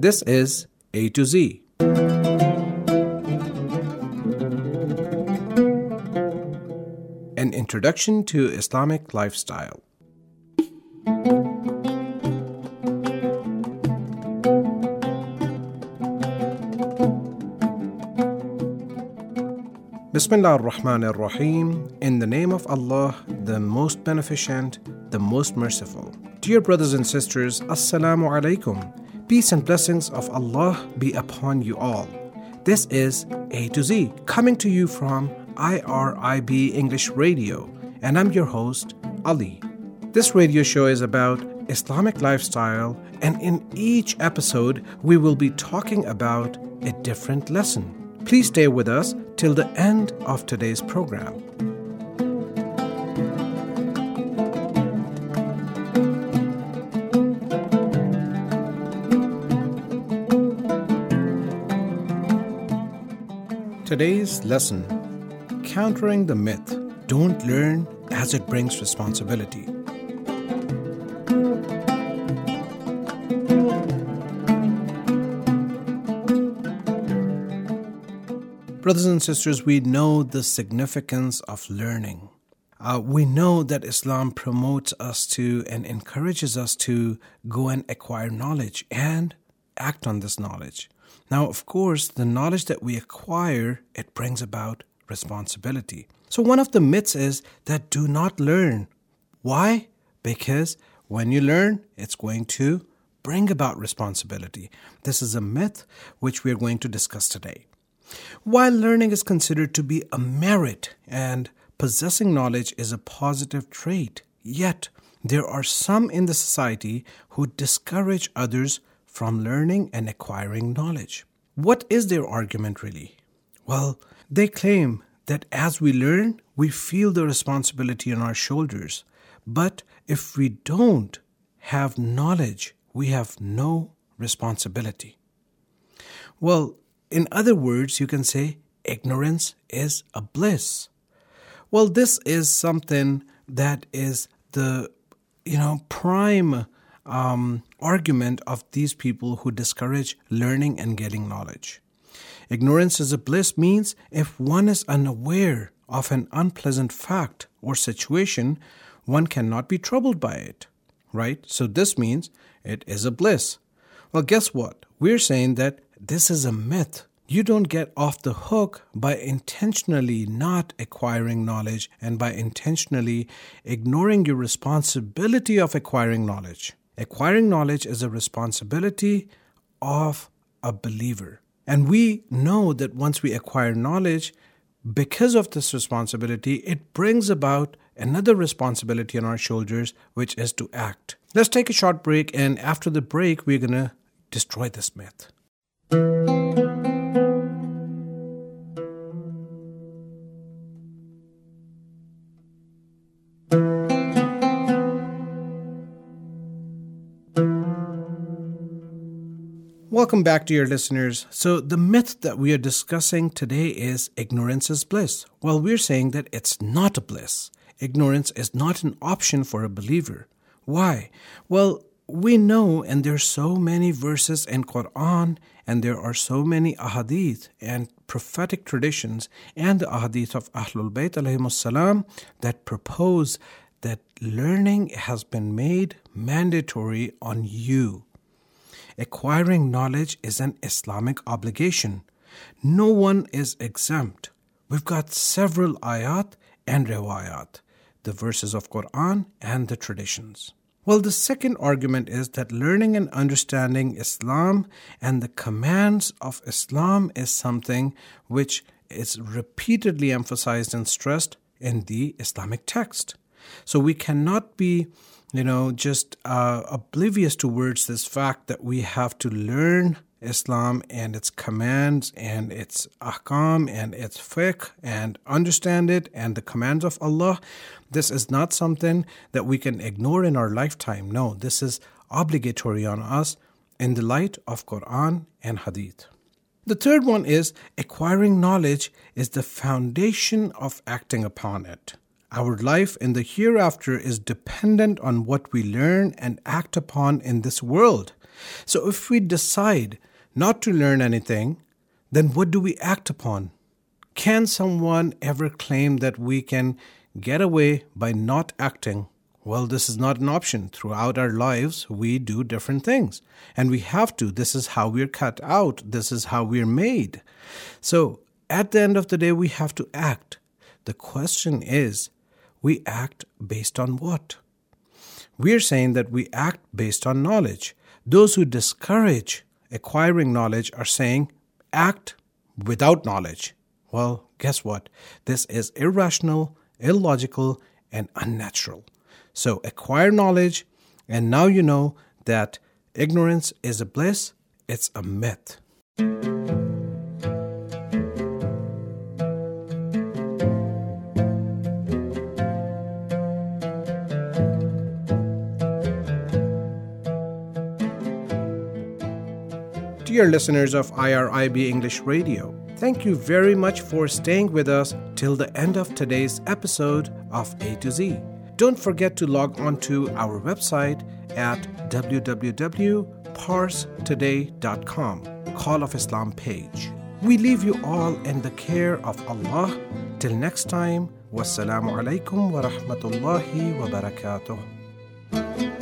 This is A to Z. An introduction to Islamic lifestyle. Bismillah ar-Rahman ar-Rahim. In the name of Allah, the most beneficent, the most merciful. Dear brothers and sisters, Assalamu alaikum. Peace and blessings of Allah be upon you all. This is A to Z, coming to you from IRIB English Radio, and I'm your host, Ali. This radio show is about Islamic lifestyle, and in each episode, we will be talking about a different lesson. Please stay with us till the end of today's program. Today's lesson: countering the myth, don't learn as it brings responsibility. Brothers and sisters, we know the significance of learning. We know that Islam promotes us to and encourages us to go and acquire knowledge and act on this knowledge. Now, of course, the knowledge that we acquire, it brings about responsibility. So one of the myths is that do not learn. Why? Because when you learn, it's going to bring about responsibility. This is a myth which we are going to discuss today. While learning is considered to be a merit and possessing knowledge is a positive trait, yet there are some in the society who discourage others from learning and acquiring knowledge. What is their argument really? Well, they claim that as we learn, we feel the responsibility on our shoulders. But if we don't have knowledge, we have no responsibility. Well, in other words, you can say ignorance is a bliss. Well, this is something that is the prime argument of these people who discourage learning and getting knowledge. Ignorance is a bliss means if one is unaware of an unpleasant fact or situation, one cannot be troubled by it, right? So this means it is a bliss. Well, guess what? We're saying that this is a myth. You don't get off the hook by intentionally not acquiring knowledge and by intentionally ignoring your responsibility of acquiring knowledge. Acquiring knowledge is a responsibility of a believer. And we know that once we acquire knowledge, because of this responsibility, it brings about another responsibility on our shoulders, which is to act. Let's take a short break, and after the break, we're going to destroy this myth. Welcome back, dear listeners. So the myth that we are discussing today is ignorance is bliss. Well, we're saying that it's not a bliss. Ignorance is not an option for a believer. Why? Well, we know, and there are so many verses in Quran, and there are so many ahadith and prophetic traditions and the ahadith of Ahlul Bayt alayhimus salam that propose that learning has been made mandatory on you. Acquiring knowledge is an Islamic obligation. No one is exempt. We've got several ayat and riwayat, the verses of Quran and the traditions. Well, the second argument is that learning and understanding Islam and the commands of Islam is something which is repeatedly emphasized and stressed in the Islamic text. So we cannot be just oblivious towards this fact that we have to learn Islam and its commands and its ahkam and its fiqh and understand it and the commands of Allah. This is not something that we can ignore in our lifetime. No, this is obligatory on us in the light of Quran and Hadith. The third one is acquiring knowledge is the foundation of acting upon it. Our life in the hereafter is dependent on what we learn and act upon in this world. So if we decide not to learn anything, then what do we act upon? Can someone ever claim that we can get away by not acting? Well, this is not an option. Throughout our lives, we do different things. And we have to. This is how we're cut out. This is how we're made. So at the end of the day, we have to act. The question is, we act based on what? We're saying that we act based on knowledge. Those who discourage acquiring knowledge are saying, act without knowledge. Well, guess what? This is irrational, illogical, and unnatural. So acquire knowledge, and now you know that ignorance is a bliss, it's a myth. Dear listeners of IRIB English Radio, thank you very much for staying with us till the end of today's episode of A to Z. Don't forget to log on to our website at www.parstoday.com, Call of Islam page. We leave you all in the care of Allah. Till next time, wassalamu alaikum wa rahmatullahi wa barakatuh.